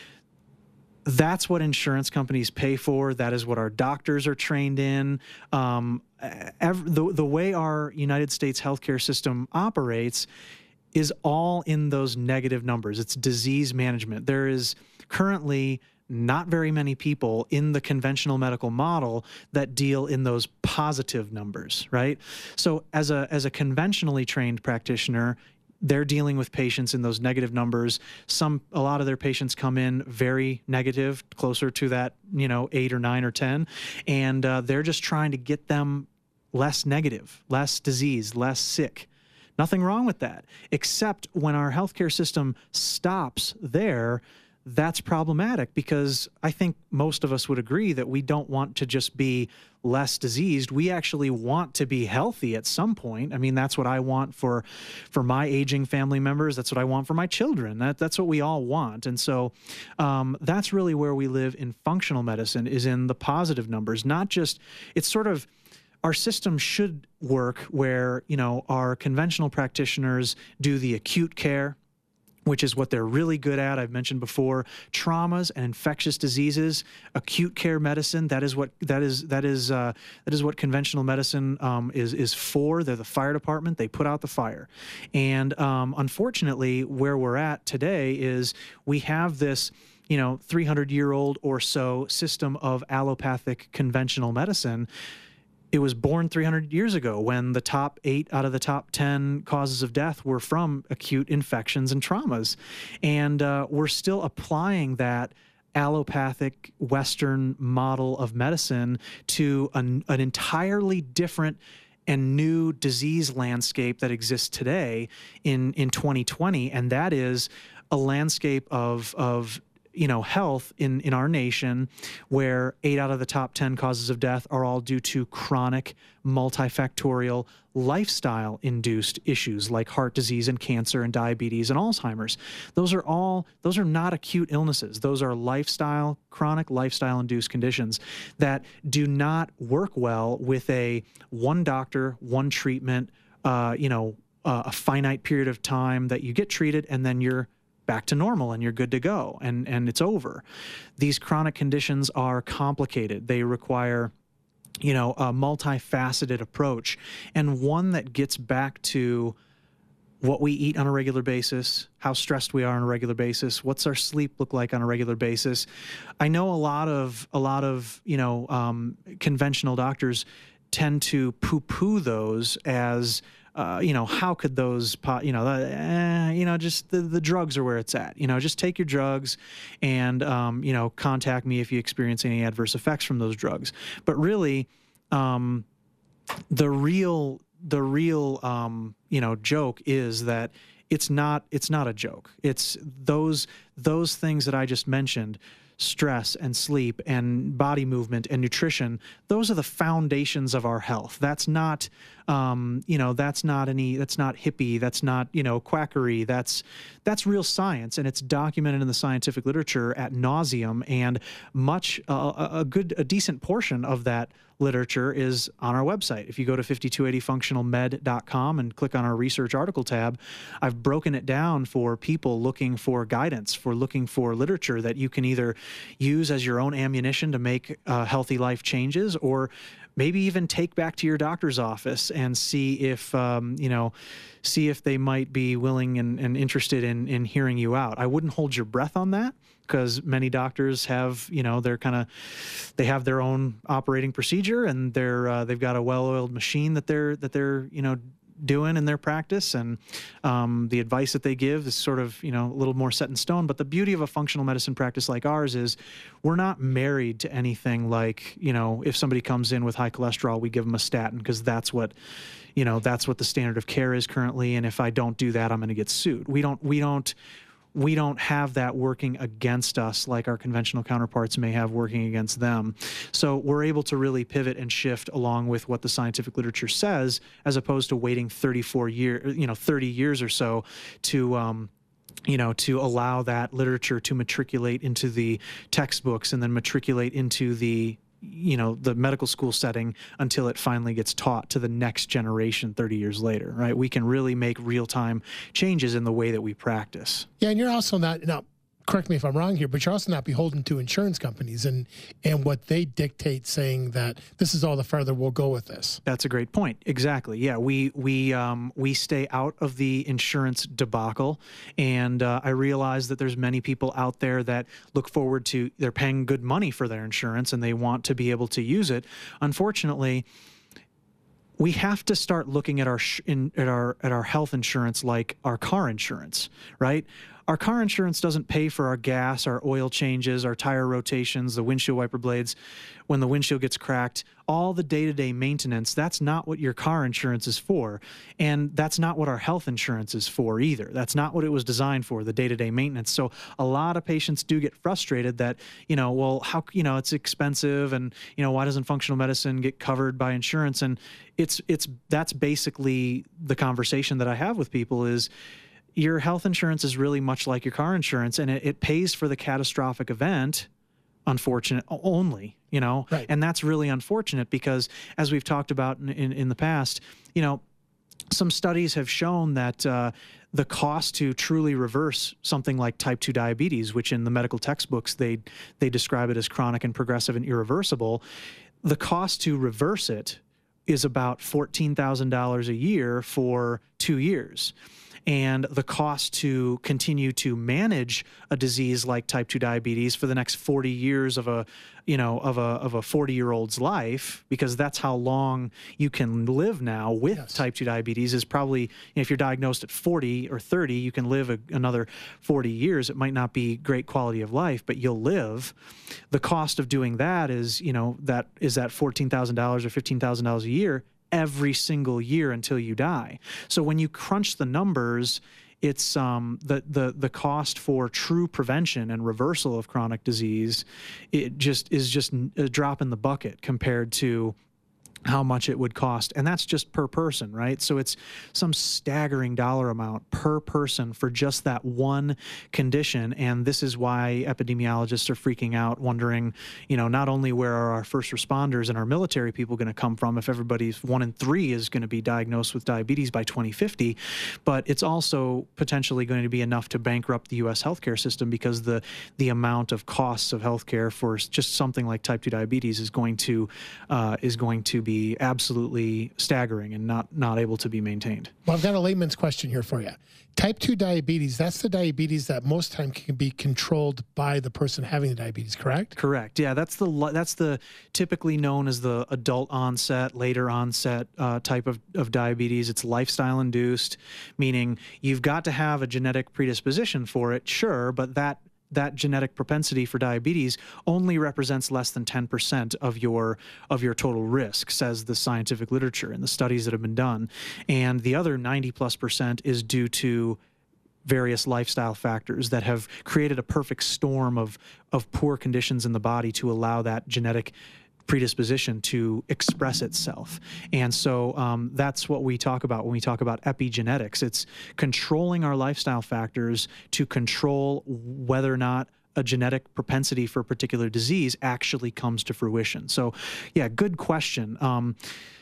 That's what insurance companies pay for. That is what our doctors are trained in. Um, every, the, the way our United States healthcare system operates is all in those negative numbers. It's disease management. There is currently not very many people in the conventional medical model that deal in those positive numbers, right? So as a as a conventionally trained practitioner, they're dealing with patients in those negative numbers. Some, a lot of their patients come in very negative, closer to that, you know, eight or nine or ten, and uh, they're just trying to get them less negative, less disease, less sick. Nothing wrong with that, except when our healthcare system stops there, that's problematic, because I think most of us would agree that we don't want to just be less diseased. We actually want to be healthy at some point. I mean, that's what I want for for my aging family members. That's what I want for my children. That, that's what we all want. And so um, that's really where we live in functional medicine, is in the positive numbers, not just, it's sort of, our system should work where, you know, our conventional practitioners do the acute care, which is what they're really good at. I've mentioned before, traumas and infectious diseases, acute care medicine. That is what that is that is uh, that is what conventional medicine um, is is for. They're the fire department. They put out the fire, and um, unfortunately, where we're at today is we have this, you know, three hundred year old or so system of allopathic conventional medicine. It was born three hundred years ago, when the top eight out of the top ten causes of death were from acute infections and traumas. And uh, we're still applying that allopathic Western model of medicine to an, an entirely different and new disease landscape that exists today in, in twenty twenty. And that is a landscape of, of you know, health in, in our nation, where eight out of the top ten causes of death are all due to chronic, multifactorial, lifestyle-induced issues like heart disease and cancer and diabetes and Alzheimer's. Those are all, those are not acute illnesses. Those are lifestyle, chronic lifestyle-induced conditions that do not work well with a one doctor, one treatment, uh, you know, uh, a finite period of time that you get treated and then you're back to normal and you're good to go and, and it's over. These chronic conditions are complicated. They require, you know, a multifaceted approach, and one that gets back to what we eat on a regular basis, how stressed we are on a regular basis, what's our sleep look like on a regular basis. I know a lot of, a lot of, you know, um, conventional doctors tend to poo-poo those as, Uh, you know, how could those, you know, eh, you know, just the, the drugs are where it's at. You know, just take your drugs and, um, you know, contact me if you experience any adverse effects from those drugs. But really, um, the real, the real, um, you know, joke is that it's not, it's not a joke. It's those, those things that I just mentioned. stress and sleep and body movement and nutrition, those are the foundations of our health. That's not, um, you know, that's not any, that's not hippie, that's not, you know, quackery. That's, that's real science, and it's documented in the scientific literature ad nauseum, and much, uh, a good, a decent portion of that literature is on our website. If you go to fifty-two eighty functional med dot com and click on our research article tab, I've broken it down for people looking for guidance, for looking for literature that you can either use as your own ammunition to make uh, healthy life changes, or maybe even take back to your doctor's office and see if, um, you know, see if they might be willing and, and interested in, in hearing you out. I wouldn't hold your breath on that, because many doctors have, you know, they're kind of, they have their own operating procedure, and they're, uh, they've got a well-oiled machine that they're, that they're, you know, doing in their practice, and um, the advice that they give is sort of, you know, a little more set in stone. But the beauty of a functional medicine practice like ours is we're not married to anything like, you know, if somebody comes in with high cholesterol, we give them a statin, because that's what, you know, that's what the standard of care is currently. And if I don't do that, I'm going to get sued. We don't, we don't, we don't have that working against us like our conventional counterparts may have working against them. So we're able to really pivot and shift along with what the scientific literature says, as opposed to waiting thirty-four years, you know, thirty years or so to, um, you know, to allow that literature to matriculate into the textbooks and then matriculate into the, you know, the medical school setting until it finally gets taught to the next generation thirty years later, right? We can really make real-time changes in the way that we practice. Yeah, and you're also not, now, correct me if I'm wrong here, but you're also not beholden to insurance companies and, and what they dictate, saying that this is all the further we'll go with this. That's a great point. Exactly. Yeah, we we um, we stay out of the insurance debacle, and uh, I realize that there's many people out there that look forward to, they're paying good money for their insurance and they want to be able to use it. Unfortunately, we have to start looking at our sh in, at our at our health insurance like our car insurance, right? Our car insurance doesn't pay for our gas, our oil changes, our tire rotations, the windshield wiper blades, when the windshield gets cracked, all the day-to-day maintenance. That's not what your car insurance is for. And that's not what our health insurance is for either. That's not what it was designed for, the day-to-day maintenance. So a lot of patients do get frustrated that, you know, well, how, you know, it's expensive, and, you know, why doesn't functional medicine get covered by insurance? And it's, it's, that's basically the conversation that I have with people is, your health insurance is really much like your car insurance, and it, it pays for the catastrophic event, unfortunate only, you know, right. And that's really unfortunate because, as we've talked about in, in, in the past, you know, some studies have shown that uh, the cost to truly reverse something like type two diabetes, which in the medical textbooks, they, they describe it as chronic and progressive and irreversible, the cost to reverse it is about fourteen thousand dollars a year for two years. And the cost to continue to manage a disease like type two diabetes for the next forty years of a, you know, of a of a forty-year-old's life, because that's how long you can live now with yes. type two diabetes, is probably, you know, if you're diagnosed at forty or thirty, you can live a, another forty years. It might not be great quality of life, but you'll live. The cost of doing that is, you know, that is that fourteen thousand dollars or fifteen thousand dollars a year every single year until you die. So when you crunch the numbers, it's um, the, the, the cost for true prevention and reversal of chronic disease, it just is just a drop in the bucket compared to how much it would cost. And that's just per person, right? So it's some staggering dollar amount per person for just that one condition. And this is why epidemiologists are freaking out, wondering, you know, not only where are our first responders and our military people going to come from if everybody's one in three is going to be diagnosed with diabetes by twenty fifty, but it's also potentially going to be enough to bankrupt the U S healthcare system, because the, the amount of costs of healthcare for just something like type two diabetes is going to, uh, is going to be absolutely staggering and not not able to be maintained. Well, I've got a layman's question here for you. Type two diabetes, that's the diabetes that most time can be controlled by the person having the diabetes, correct? Correct. Yeah, that's the that's the typically known as the adult onset, later onset uh, type of, of diabetes. It's lifestyle induced, meaning you've got to have a genetic predisposition for it, sure, but that that genetic propensity for diabetes only represents less than ten percent of your of your total risk, says the scientific literature and the studies that have been done. And the other ninety plus percent is due to various lifestyle factors that have created a perfect storm of, of poor conditions in the body to allow that genetic predisposition to express itself. And so um, that's what we talk about when we talk about epigenetics. It's controlling our lifestyle factors to control whether or not a genetic propensity for a particular disease actually comes to fruition. So yeah, good question. Um,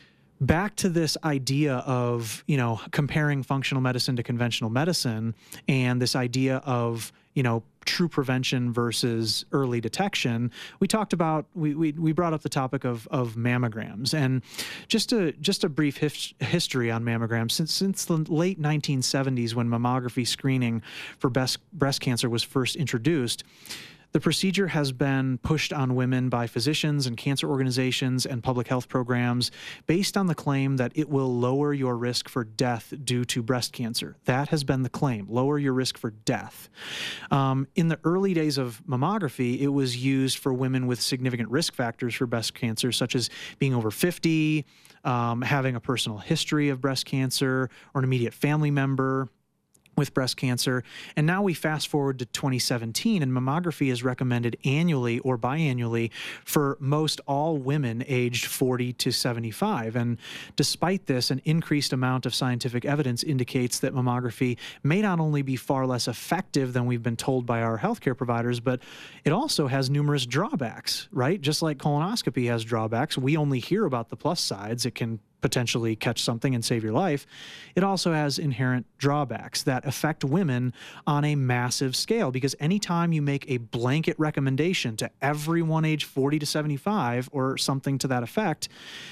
back to this idea of, you know, comparing functional medicine to conventional medicine, and this idea of, you know, true prevention versus early detection. We talked about, we, we, we brought up the topic of, of mammograms, and just a, just a brief hif- history on mammograms. Since, since the late nineteen seventies, when mammography screening for breast, breast cancer was first introduced, the procedure has been pushed on women by physicians and cancer organizations and public health programs based on the claim that it will lower your risk for death due to breast cancer. That has been the claim, lower your risk for death. Um, in the early days of mammography, it was used for women with significant risk factors for breast cancer, such as being over fifty, um, having a personal history of breast cancer, or an immediate family member with breast cancer. And now we fast forward to twenty seventeen, and mammography is recommended annually or biannually for most all women aged forty to seventy-five. And despite this, an increased amount of scientific evidence indicates that mammography may not only be far less effective than we've been told by our healthcare providers, but it also has numerous drawbacks, right? Just like colonoscopy has drawbacks, we only hear about the plus sides. It can potentially catch something and save your life. It also has inherent drawbacks that affect women on a massive scale, because anytime you make a blanket recommendation to everyone age forty to seventy-five or something to that effect,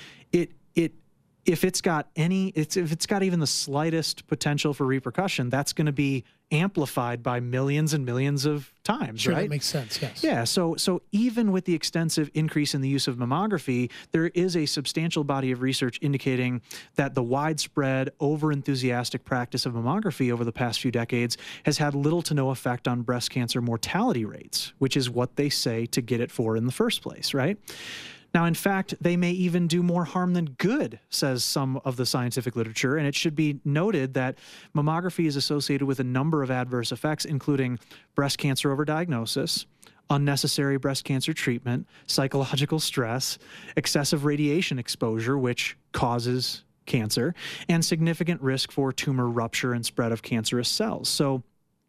it it if it's got any it's if it's got even the slightest potential for repercussion, that's going to be amplified by millions and millions of times, sure, right? That makes sense, yes. Yeah, so so even with the extensive increase in the use of mammography, there is a substantial body of research indicating that the widespread, over-enthusiastic practice of mammography over the past few decades has had little to no effect on breast cancer mortality rates, which is what they say to get it for in the first place, right? Now, in fact, they may even do more harm than good, says some of the scientific literature, and it should be noted that mammography is associated with a number of adverse effects, including breast cancer overdiagnosis, unnecessary breast cancer treatment, psychological stress, excessive radiation exposure, which causes cancer, and significant risk for tumor rupture and spread of cancerous cells. So,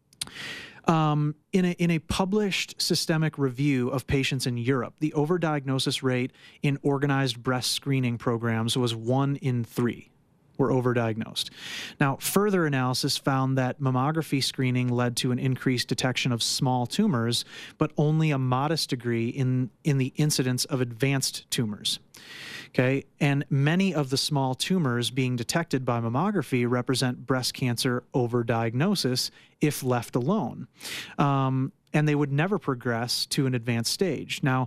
Um, in a, in a published systemic review of patients in Europe, the overdiagnosis rate in organized breast screening programs was one in three were overdiagnosed. Now, further analysis found that mammography screening led to an increased detection of small tumors, but only a modest degree in, in the incidence of advanced tumors. Okay, and many of the small tumors being detected by mammography represent breast cancer overdiagnosis if left alone. Um, and they would never progress to an advanced stage. Now,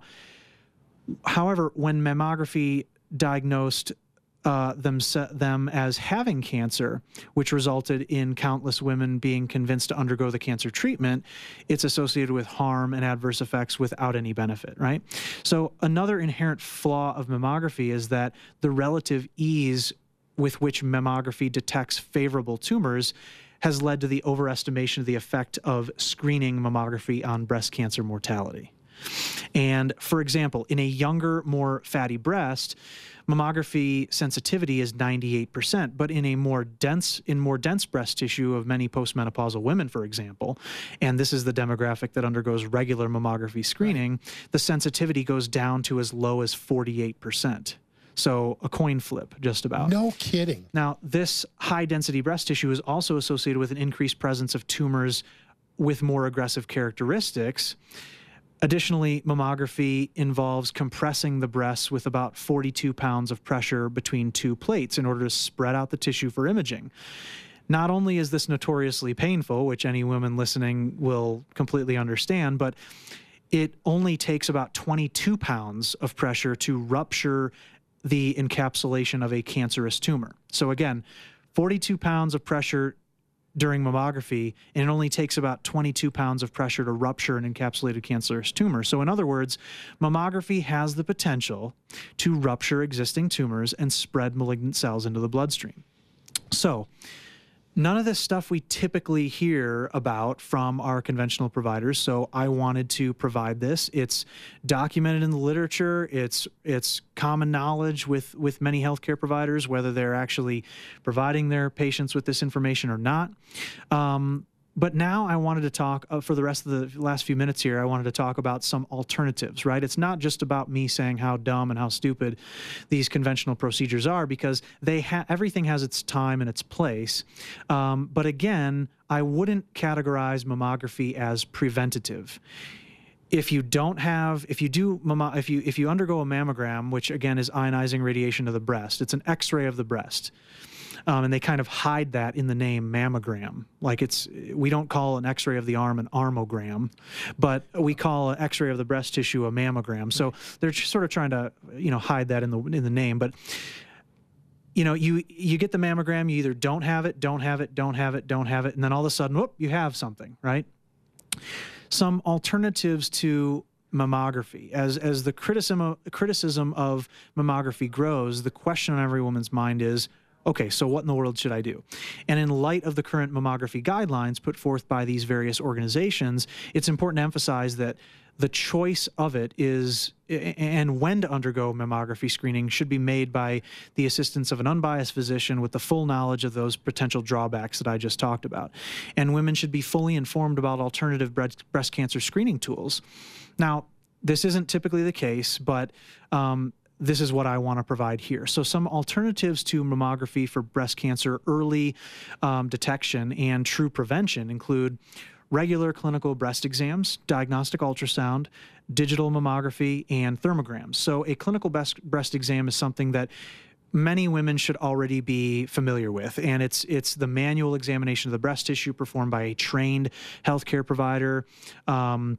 however, when mammography diagnosed Uh, them, them as having cancer, which resulted in countless women being convinced to undergo the cancer treatment, it's associated with harm and adverse effects without any benefit, right? So another inherent flaw of mammography is that the relative ease with which mammography detects favorable tumors has led to the overestimation of the effect of screening mammography on breast cancer mortality. And for example, in a younger, more fatty breast, mammography sensitivity is ninety-eight percent, but in a more dense, in more dense breast tissue of many postmenopausal women, for example, and this is the demographic that undergoes regular mammography screening, the sensitivity goes down to as low as forty-eight percent. So a coin flip, just about. No kidding. Now, this high-density breast tissue is also associated with an increased presence of tumors with more aggressive characteristics. Additionally, mammography involves compressing the breasts with about forty-two pounds of pressure between two plates in order to spread out the tissue for imaging. Not only is this notoriously painful, which any woman listening will completely understand, but it only takes about twenty-two pounds of pressure to rupture the encapsulation of a cancerous tumor. So again, forty-two pounds of pressure during mammography, and it only takes about twenty-two pounds of pressure to rupture an encapsulated cancerous tumor. So in other words, mammography has the potential to rupture existing tumors and spread malignant cells into the bloodstream. So None of this stuff we typically hear about from our conventional providers, so I wanted to provide this. It's documented in the literature. It's it's common knowledge with, with many healthcare providers, whether they're actually providing their patients with this information or not. Um, But now I wanted to talk, uh, for the rest of the last few minutes here, I wanted to talk about some alternatives, right? It's not just about me saying how dumb and how stupid these conventional procedures are, because they ha everything has its time and its place. Um, but again, I wouldn't categorize mammography as preventative. If you don't have, if you do, if you, if you undergo a mammogram, which again is ionizing radiation to the breast, it's an X-ray of the breast. Um, and they kind of hide that in the name mammogram. Like it's, we don't call an X-ray of the arm an armogram, but we call an X-ray of the breast tissue a mammogram. So they're sort of trying to, you know, hide that in the in the name. But you know, you you get the mammogram, you either don't have it, don't have it, don't have it, don't have it, and then all of a sudden, whoop, you have something, right? Some alternatives to mammography. As as the criticism criticism of mammography grows, the question on every woman's mind is, okay, so what in the world should I do? And in light of the current mammography guidelines put forth by these various organizations, it's important to emphasize that the choice of it is, and when to undergo mammography screening, should be made by the assistance of an unbiased physician with the full knowledge of those potential drawbacks that I just talked about. And women should be fully informed about alternative breast, breast cancer screening tools. Now, this isn't typically the case, but um, this is what I want to provide here. So some alternatives to mammography for breast cancer early um, detection and true prevention include regular clinical breast exams, diagnostic ultrasound, digital mammography, and thermograms. So a clinical breast, breast exam is something that many women should already be familiar with, and it's it's the manual examination of the breast tissue performed by a trained healthcare provider. Um,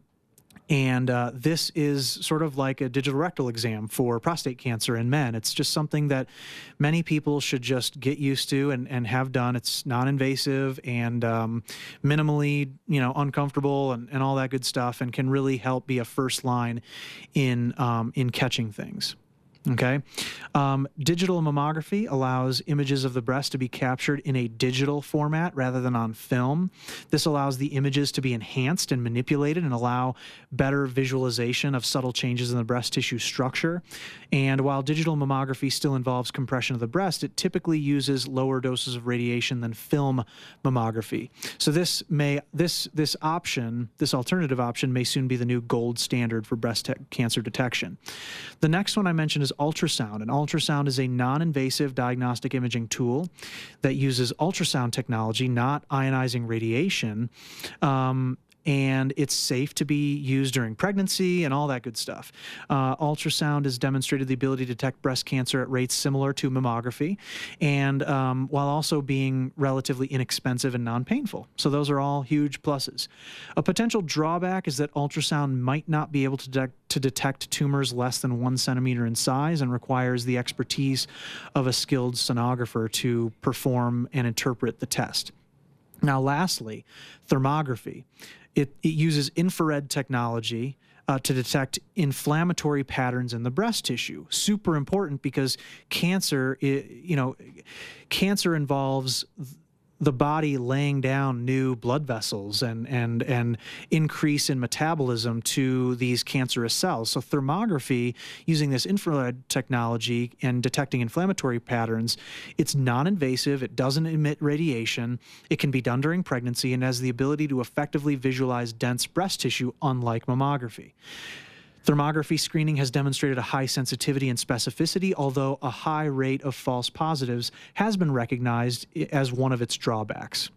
And uh, this is sort of like a digital rectal exam for prostate cancer in men. It's just something that many people should just get used to and, and have done. It's non-invasive and um, minimally, you know, uncomfortable and, and all that good stuff, and can really help be a first line in, um, in catching things. Okay. Um, digital mammography allows images of the breast to be captured in a digital format rather than on film. This allows the images to be enhanced and manipulated and allow better visualization of subtle changes in the breast tissue structure. And while digital mammography still involves compression of the breast, it typically uses lower doses of radiation than film mammography. So this may, this, this option, this alternative option may soon be the new gold standard for breast cancer detection. The next one I mentioned is ultrasound. And ultrasound is a non-invasive diagnostic imaging tool that uses ultrasound technology, not ionizing radiation. Um, and it's safe to be used during pregnancy and all that good stuff. Uh, ultrasound has demonstrated the ability to detect breast cancer at rates similar to mammography, and um, while also being relatively inexpensive and non-painful. So those are all huge pluses. A potential drawback is that ultrasound might not be able to detect, to detect tumors less than one centimeter in size and requires the expertise of a skilled sonographer to perform and interpret the test. Now, lastly, thermography. It, it uses infrared technology uh, to detect inflammatory patterns in the breast tissue. Super important because cancer, it, you know, cancer involves the body laying down new blood vessels and and and increase in metabolism to these cancerous cells. So thermography, using this infrared technology and detecting inflammatory patterns, it's non-invasive, it doesn't emit radiation, it can be done during pregnancy, and has the ability to effectively visualize dense breast tissue, unlike mammography. Thermography screening has demonstrated a high sensitivity and specificity, although a high rate of false positives has been recognized as one of its drawbacks.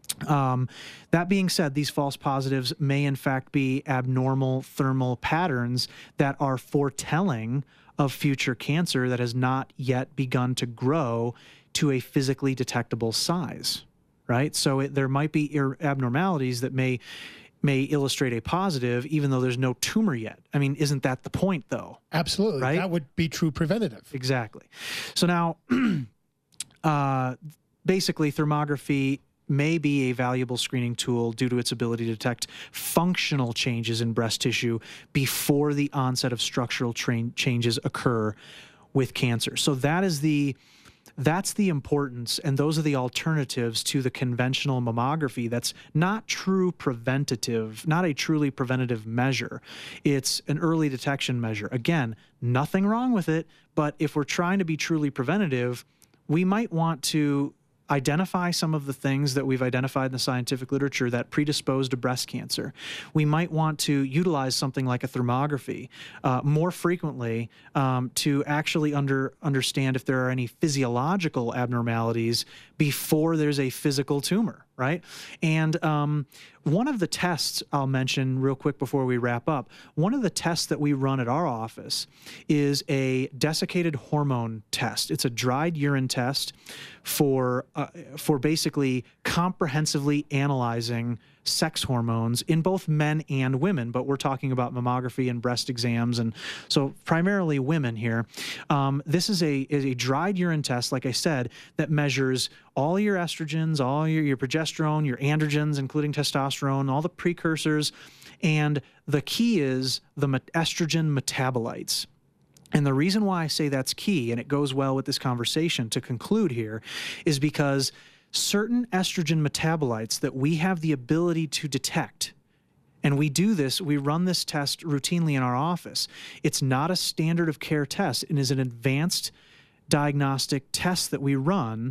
Um, that being said, these false positives may in fact be abnormal thermal patterns that are foretelling of future cancer that has not yet begun to grow to a physically detectable size, right? So it, there might be abnormalities that may may illustrate a positive, even though there's no tumor yet. I mean, isn't that the point, though? Absolutely. Right? That would be true preventative. Exactly. So now, uh, basically, thermography may be a valuable screening tool due to its ability to detect functional changes in breast tissue before the onset of structural changes occur with cancer. So that is the that's the importance, and those are the alternatives to the conventional mammography that's not true preventative, not a truly preventative measure. It's an early detection measure. Again, nothing wrong with it, but if we're trying to be truly preventative, we might want to identify some of the things that we've identified in the scientific literature that predispose to breast cancer. We might want to utilize something like a thermography uh, more frequently um, to actually under, understand if there are any physiological abnormalities before there's a physical tumor, right? And um, one of the tests I'll mention real quick before we wrap up, one of the tests that we run at our office is a desiccated hormone test. It's a dried urine test for, uh, for basically comprehensively analyzing sex hormones in both men and women, but we're talking about mammography and breast exams, and so primarily women here. Um, this is a, is a dried urine test, like I said, that measures all your estrogens, all your, your progesterone, your androgens, including testosterone, all the precursors, and the key is the estrogen metabolites. And the reason why I say that's key, and it goes well with this conversation to conclude here, is because certain estrogen metabolites that we have the ability to detect, and we do this, we run this test routinely in our office. It's not a standard of care test. It is an advanced diagnostic test that we run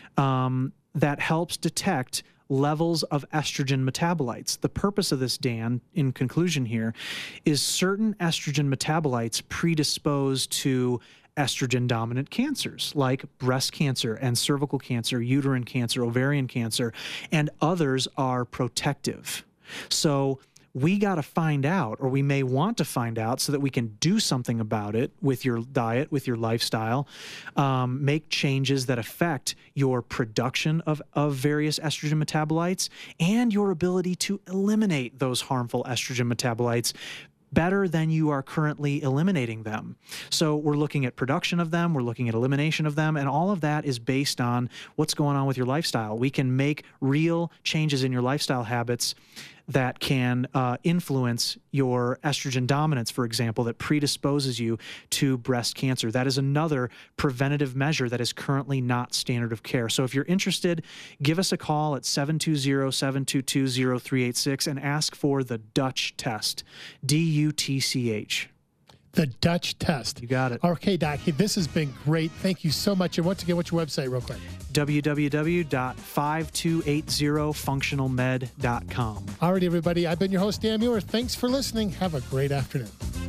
um, that helps detect levels of estrogen metabolites. The purpose of this, Dan, in conclusion here, is certain estrogen metabolites predispose to estrogen-dominant cancers like breast cancer and cervical cancer, uterine cancer, ovarian cancer, and others are protective. So we got to find out, or we may want to find out so that we can do something about it with your diet, with your lifestyle, um, make changes that affect your production of, of various estrogen metabolites and your ability to eliminate those harmful estrogen metabolites better than you are currently eliminating them. So we're looking at production of them, we're looking at elimination of them, and all of that is based on what's going on with your lifestyle. We can make real changes in your lifestyle habits that can uh, influence your estrogen dominance, for example, that predisposes you to breast cancer. That is another preventative measure that is currently not standard of care. So if you're interested, give us a call at seven two zero, seven two two, zero three eight six and ask for the Dutch test, D U T C H. The Dutch test. You got it. Okay, Doc, hey, this has been great. Thank you so much. And once again, what's your website real quick? w w w dot five two eight zero functional med dot com. All right, everybody. I've been your host, Dan Muir. Thanks for listening. Have a great afternoon.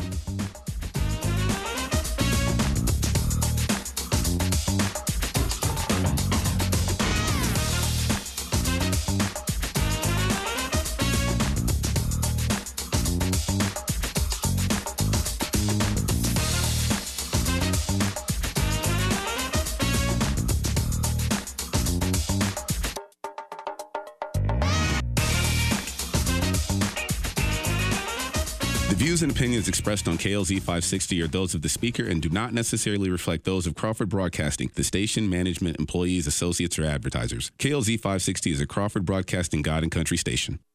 The views and opinions expressed on K L Z five sixty are those of the speaker and do not necessarily reflect those of Crawford Broadcasting, the station, management, employees, associates, or advertisers. K L Z five sixty is a Crawford Broadcasting God and Country station.